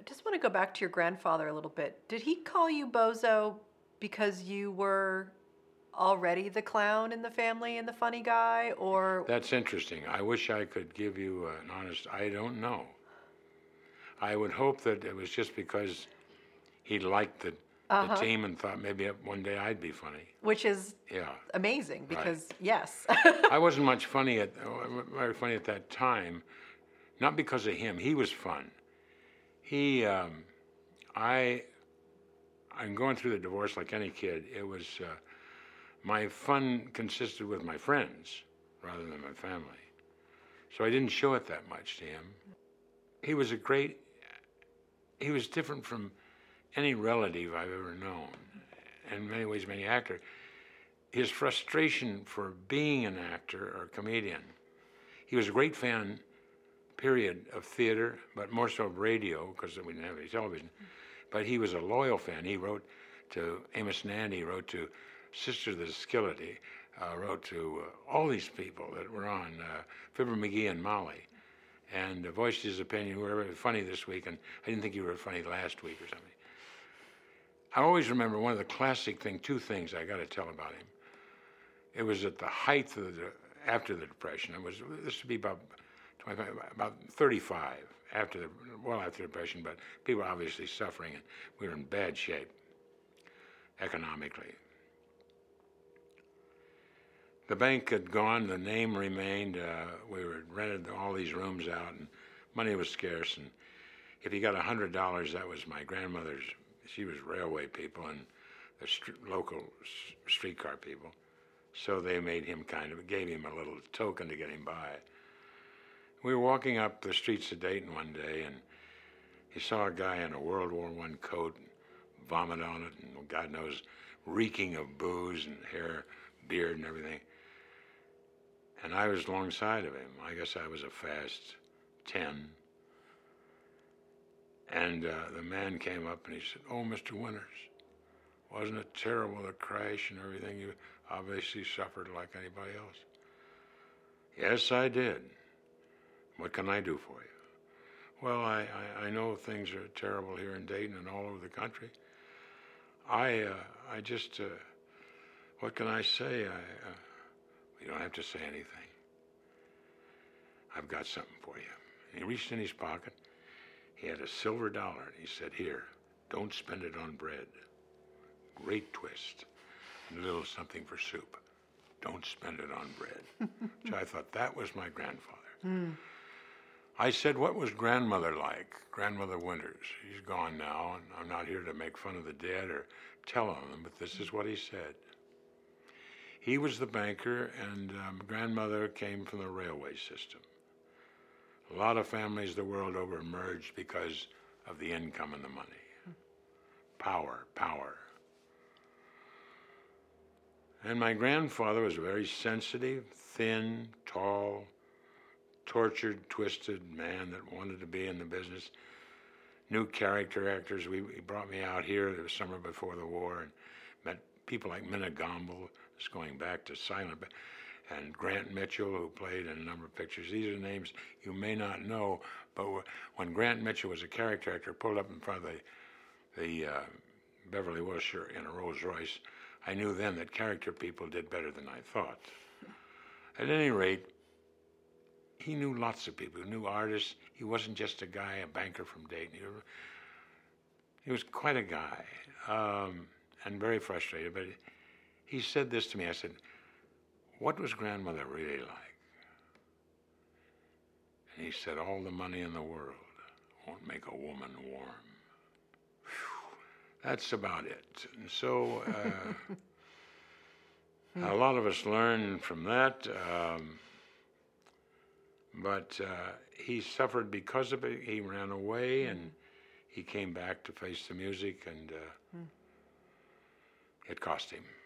just want to go back to your grandfather a little bit. Did he call you Bozo because you were already the clown in the family and the funny guy, or? That's interesting. I wish I could give you an honest, I don't know. I would hope that it was just because he liked the team and thought maybe one day I'd be funny. Which is Yeah. amazing because, yes. I wasn't very funny at that time, not because of him. He was fun. I'm going through the divorce like any kid. It was, my fun consisted with my friends rather than my family. So I didn't show it that much to him. He was different from any relative I've ever known. In many ways, many actor. His frustration for being an actor or comedian. He was a great fan, period, of theater, but more so of radio, because we didn't have any television. But he was a loyal fan. He wrote to Amos Nandy, wrote to Sister the Skillet, wrote to all these people that were on, Fibber McGee and Molly, and voiced his opinion, whoever was funny this week, and I didn't think you were funny last week or something. I always remember one of the classic two things I got to tell about him. It was at the height of after the Depression. This would be about 35 after the Depression, but people were obviously suffering, and we were in bad shape economically. The bank had gone, the name remained. We were rented all these rooms out, and money was scarce. And if you got $100, that was my grandmother's. She was railway people and the local streetcar people. So they made him gave him a little token to get him by. We were walking up the streets of Dayton one day, and he saw a guy in a World War I coat vomit on it, and God knows, reeking of booze and hair, beard and everything. And I was alongside of him. I guess I was a fast 10. And the man came up and he said, "Oh, Mr. Winters, wasn't it terrible, the crash and everything? You obviously suffered like anybody else." "Yes, I did. What can I do for you?" "Well, I know things are terrible here in Dayton and all over the country. I just, what can I say? You don't have to say anything. I've got something for you." And he reached in his pocket. He had a silver dollar, and he said, "Here, don't spend it on bread. Great twist. And a little something for soup. Don't spend it on bread." So I thought that was my grandfather. I said, "What was grandmother like? Grandmother Winters. She's gone now, and I'm not here to make fun of the dead or tell on them, but this is what he said. He was the banker, and grandmother came from the railway system. A lot of families the world over merged because of the income and the money. Power. And my grandfather was very sensitive, thin, tall, tortured, twisted man that wanted to be in the business. New character actors. He brought me out here the summer before the war and met people like Minna Gomble, just going back to silent, and Grant Mitchell, who played in a number of pictures. These are names you may not know, but when Grant Mitchell was a character actor, pulled up in front of the Beverly Wilshire in a Rolls Royce, I knew then that character people did better than I thought. At any rate, he knew lots of people. He knew artists. He wasn't just a guy, a banker from Dayton. He was quite a guy, and very frustrated. But he said this to me. I said, "What was grandmother really like?" And he said, "All the money in the world won't make a woman warm." Whew, that's about it. And so a lot of us learn from that. But he suffered because of it. He ran away, and he came back to face the music, and it cost him.